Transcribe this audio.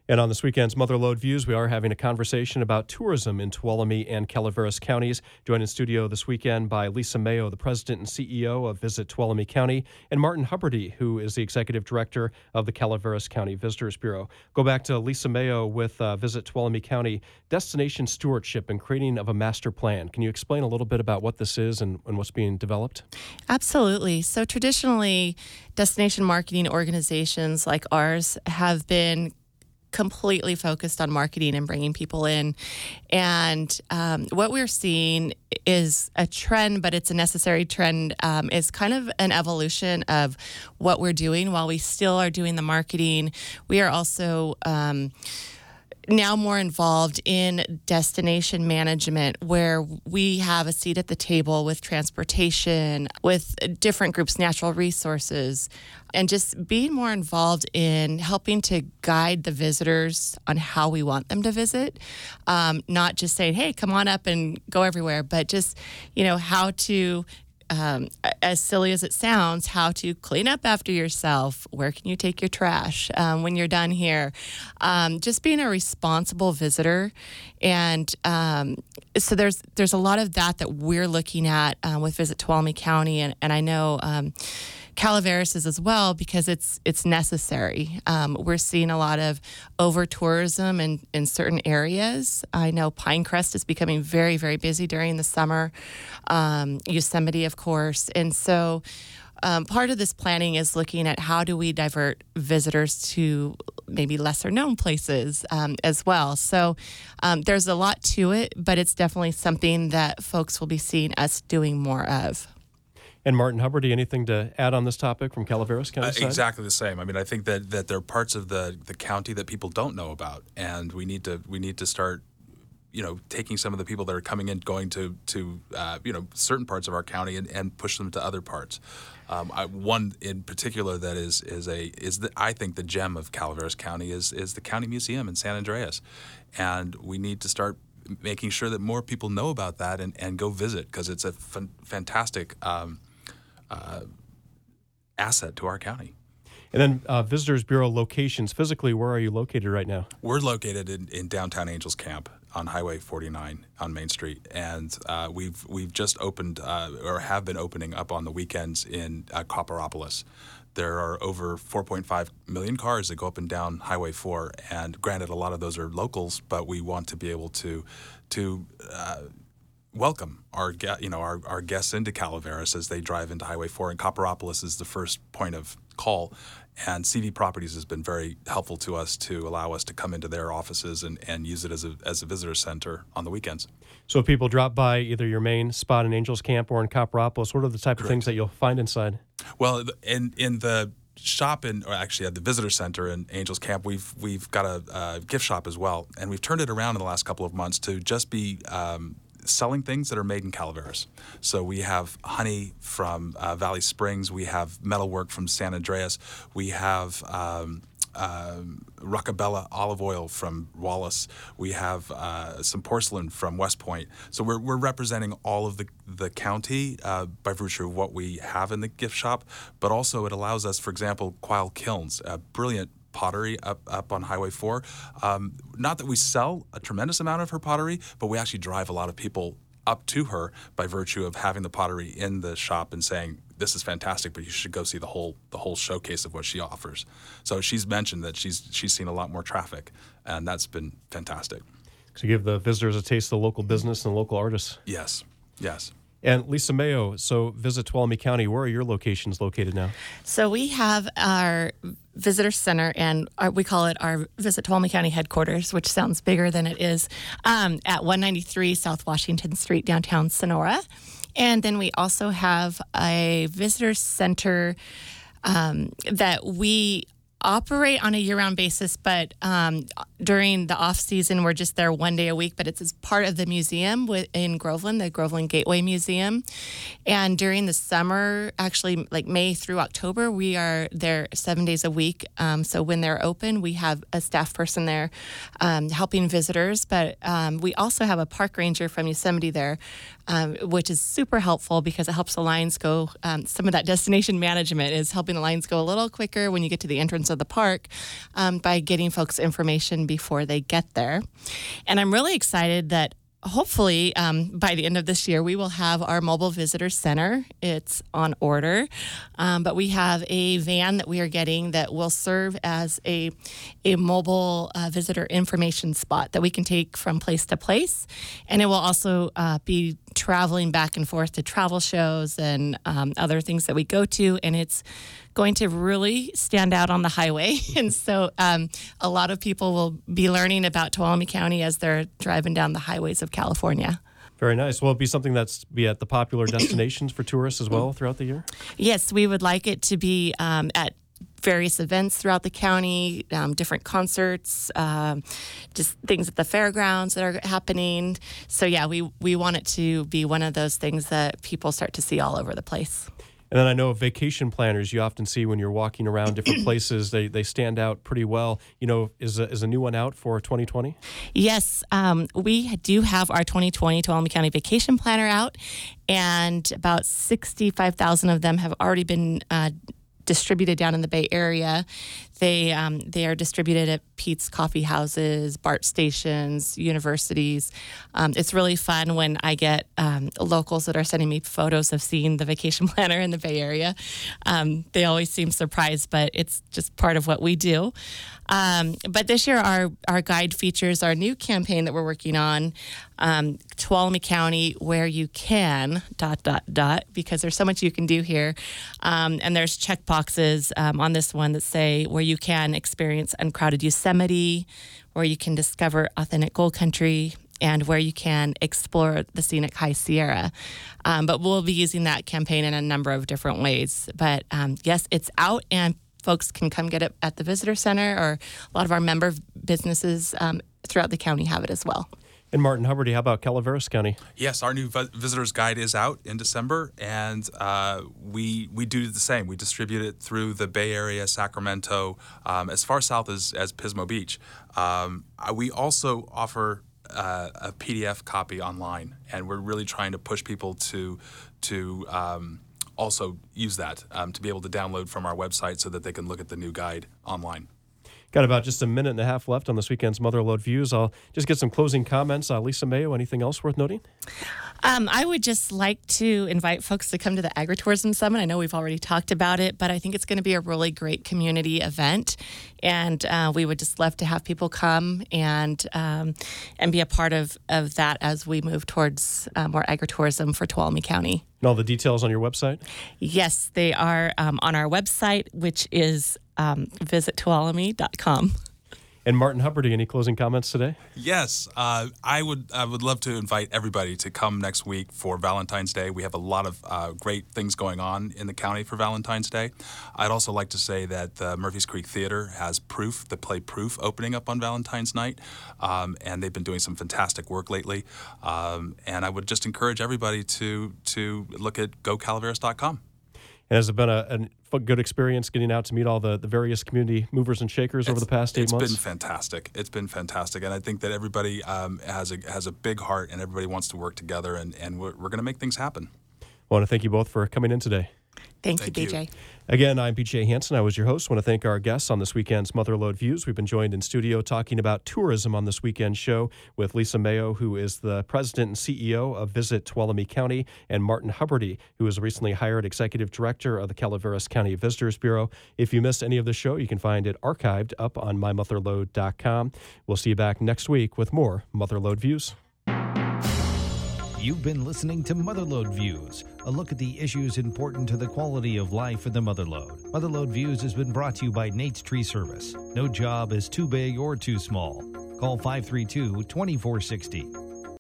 And on this weekend's Motherlode Views, we are having a conversation about tourism in Tuolumne and Calaveras counties. Joined in studio this weekend by Lisa Mayo, the president and CEO of Visit Tuolumne County, and Martin Huberty, who is the executive director of the Calaveras County Visitors Bureau. Go back to Lisa Mayo with Visit Tuolumne County, destination stewardship and creating of a master plan. Can you explain a little bit about what this is and what's being developed? Absolutely. So traditionally, destination marketing organizations like ours have been completely focused on marketing and bringing people in. And what we're seeing is a trend, but it's a necessary trend, is kind of an evolution of what we're doing. While we still are doing the marketing, we are also now more involved in destination management, where we have a seat at the table with transportation, with different groups, natural resources, and just being more involved in helping to guide the visitors on how we want them to visit. Not just saying, hey, come on up and go everywhere, but just, how to as silly as it sounds, how to clean up after yourself. Where can you take your trash when you're done here? Just being a responsible visitor. And so there's a lot of that we're looking at with Visit Tuolumne County. And I know Calaveras is as well, because it's necessary. We're seeing a lot of over-tourism in certain areas. I know Pinecrest is becoming very, very busy during the summer, Yosemite, of course. And so part of this planning is looking at how do we divert visitors to maybe lesser-known places as well. So there's a lot to it, but it's definitely something that folks will be seeing us doing more of. And Martin Huberty, anything to add on this topic from Calaveras County side? Exactly the same. I mean, I think that there are parts of the county that people don't know about, and we need to start, taking some of the people that are coming in, going to certain parts of our county and push them to other parts. One in particular that is I think the gem of Calaveras County is the County Museum in San Andreas, and we need to start making sure that more people know about that and go visit, because it's a fantastic asset to our county. And then Visitors Bureau locations. Physically, where are you located right now? We're located in downtown Angels Camp on Highway 49 on Main Street, and we've just opened or have been opening up on the weekends in Copperopolis. There are over 4.5 million cars that go up and down Highway 4, and granted, a lot of those are locals, but we want to be able to welcome our guests into Calaveras as they drive into Highway 4, and Copperopolis is the first point of call. And CV Properties has been very helpful to us to allow us to come into their offices and use it as a visitor center on the weekends. So if people drop by either your main spot in Angels Camp or in Copperopolis, what are the type Correct. of things that you'll find inside? Well, in the shop actually at the visitor center in Angels Camp, we've got a gift shop as well, and we've turned it around in the last couple of months to just be selling things that are made in Calaveras. So we have honey from Valley Springs, we have metalwork from San Andreas, we have Roccabella olive oil from Wallace, we have some porcelain from West Point. So we're representing all of the county by virtue of what we have in the gift shop, but also it allows us, for example, Quail Kilns, a brilliant pottery up on Highway 4. Not that we sell a tremendous amount of her pottery, but we actually drive a lot of people up to her by virtue of having the pottery in the shop and saying, this is fantastic, but you should go see the whole showcase of what she offers. So she's mentioned that she's seen a lot more traffic, and that's been fantastic. To give the visitors a taste of the local business and local artists. Yes. And Lisa Mayo, so Visit Tuolumne County, where are your locations located now? So we have our visitor center, and we call it our Visit Tuolumne County headquarters, which sounds bigger than it is, at 193 South Washington Street, downtown Sonora. And then we also have a visitor center that we operate on a year-round basis, but during the off-season, we're just there one day a week, but it's as part of the museum in Groveland, the Groveland Gateway Museum. And during the summer, actually like May through October, we are there 7 days a week. So when they're open, we have a staff person there helping visitors, but we also have a park ranger from Yosemite there, which is super helpful because it helps the lines go, some of that destination management is helping the lines go a little quicker when you get to the entrance of the park by getting folks information before they get there. And I'm really excited that hopefully by the end of this year, we will have our mobile visitor center. It's on order, but we have a van that we are getting that will serve as a mobile visitor information spot that we can take from place to place. And it will also be traveling back and forth to travel shows and other things that we go to. And it's going to really stand out on the highway. And so a lot of people will be learning about Tuolumne County as they're driving down the highways of California. Very nice. Will it be something that's be at the popular destinations for tourists as well throughout the year? Yes, we would like it to be at various events throughout the county, different concerts, just things at the fairgrounds that are happening. So yeah, we want it to be one of those things that people start to see all over the place. And then I know vacation planners you often see when you're walking around different places, they stand out pretty well. You know, is a new one out for 2020? Yes, we do have our 2020 Tuolumne County Vacation Planner out, and about 65,000 of them have already been distributed down in the Bay Area. They are distributed at Pete's Coffee Houses, BART stations, universities. It's really fun when I get locals that are sending me photos of seeing the vacation planner in the Bay Area. They always seem surprised, but it's just part of what we do. But this year, our guide features our new campaign that we're working on, Tuolumne County, where you can, ... because there's so much you can do here. And there's check boxes on this one that say where you can experience uncrowded Yosemite, where you can discover authentic gold country, and where you can explore the scenic High Sierra. But we'll be using that campaign in a number of different ways. But yes, it's out, and folks can come get it at the visitor center, or a lot of our member businesses throughout the county have it as well. And Martin Hubbardy, how about Calaveras County? Yes, our new visitor's guide is out in December, and we do the same. We distribute it through the Bay Area, Sacramento, as far south as Pismo Beach. We also offer a PDF copy online, and we're really trying to push people to also use that to be able to download from our website so that they can look at the new guide online. Got about just a minute and a half left on this weekend's Motherlode Views. I'll just get some closing comments. Lisa Mayo, anything else worth noting? I would just like to invite folks to come to the Agritourism Summit. I know we've already talked about it, but I think it's going to be a really great community event. And we would just love to have people come and be a part of that as we move towards more agritourism for Tuolumne County. And all the details on your website? Yes, they are on our website, which is visittuolumne.com. And Martin Hubbardy, any closing comments today? Yes, I would love to invite everybody to come next week for Valentine's Day. We have a lot of great things going on in the county for Valentine's Day. I'd also like to say that the Murphy's Creek Theater has the play Proof, opening up on Valentine's night, and they've been doing some fantastic work lately. And I would just encourage everybody to look at gocalaveras.com. And has it been a good experience getting out to meet all the various community movers and shakers over the past 8 months? It's been fantastic. It's been fantastic. And I think that everybody has a big heart, and everybody wants to work together, and we're going to make things happen. I want to thank you both for coming in today. Thank you, BJ. Again, I'm BJ Hansen. I was your host. I want to thank our guests on this weekend's Motherlode Views. We've been joined in studio talking about tourism on this weekend show with Lisa Mayo, who is the president and CEO of Visit Tuolumne County, and Martin Hubbardy, who is a recently hired executive director of the Calaveras County Visitors Bureau. If you missed any of the show, you can find it archived up on mymotherlode.com. We'll see you back next week with more Motherlode Views. You've been listening to Motherlode Views, a look at the issues important to the quality of life in the Motherlode. Motherlode Views has been brought to you by Nate's Tree Service. No job is too big or too small. Call 532-2460.